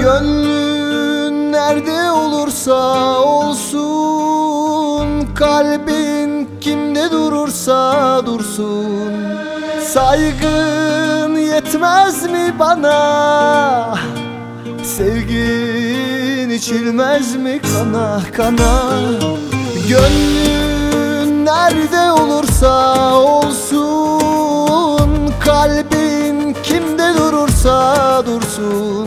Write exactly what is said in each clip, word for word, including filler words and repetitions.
Gönlün nerede olursa olsun, kalbin kimde durursa dursun. Saygın yetmez mi bana? Sevgin içilmez mi kana kana? Gönlün nerede olursa olsun, kalbin kimde durursa dursun.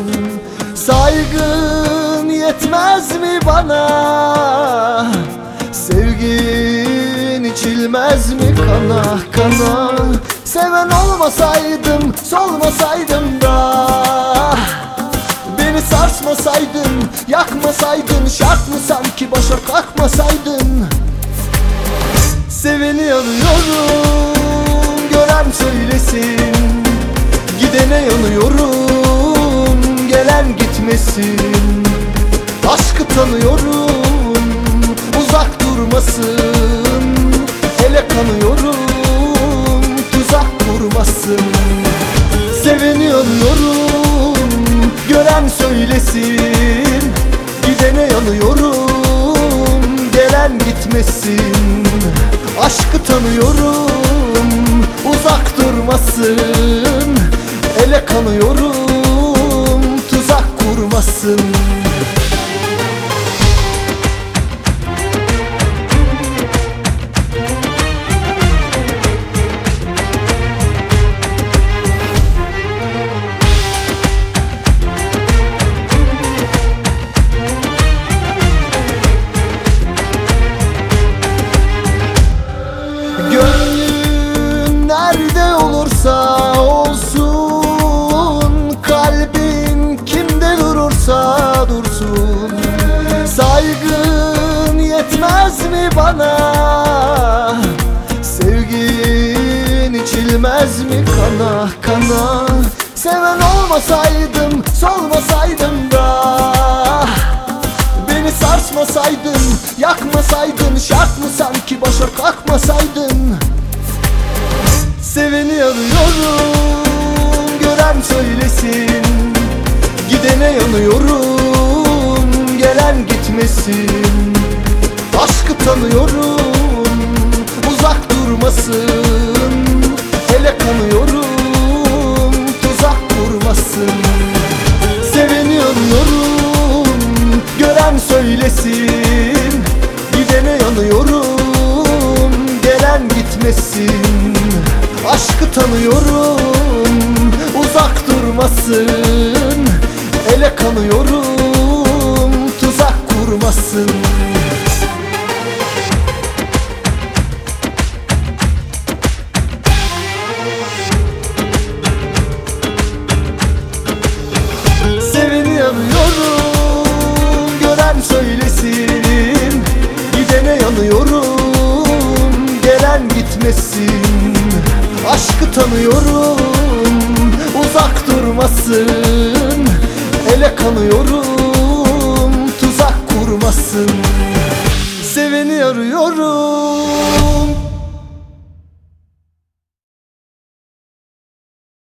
Saygın yetmez mi bana? Sevgin içilmez mi kana kana? Seven olmasaydım, solmasaydım da, beni sarsmasaydın, yakmasaydın, şart mı sanki başa kalkmasaydın? Seveni arıyorum, gören söylesin. Gidene yanıyorum, gelen gitmesin. Aşkı tanıyorum, uzak durmasın. Ele kanıyorum, tuzak kurmasın. Seveni arıyorum, gören söylesin. Gidene yanıyorum, gelen gitmesin. Aşkı tanıyorum, uzak durmasın. Ele kanıyorum, tuzak kurmasın. Gönlün nerede olursa olsun, kalbin kimde durursa dursun. Saygın yetmez mi bana? Sevgin içilmez mi kana kana? Seven olmasaydım, solmasaydım da, beni sarsmasaydın, yakmasaydın, şart mı sanki başa kalkmasaydın? Seveni arıyorum, gören söylesin. Gidene yanıyorum, gelen gitmesin. Aşkı tanıyorum, uzak durmasın. Ele kanıyorum, tuzak kurmasın. Seveni arıyorum, gören söylesin. Gidene yanıyorum, gelen gitmesin. Aşkı tanıyorum, uzak durmasın. Ele kanıyorum, tuzak kurmasın. Seveni arıyorum, gören söylesin. Gidene yanıyorum, gelen gitmesin. Aşkı tanıyorum, uzak durmasın. Ele kanıyorum, tuzak kurmasın. Seveni arıyorum.